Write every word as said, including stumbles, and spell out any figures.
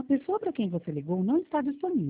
pessoa para quem você ligou não está disponível.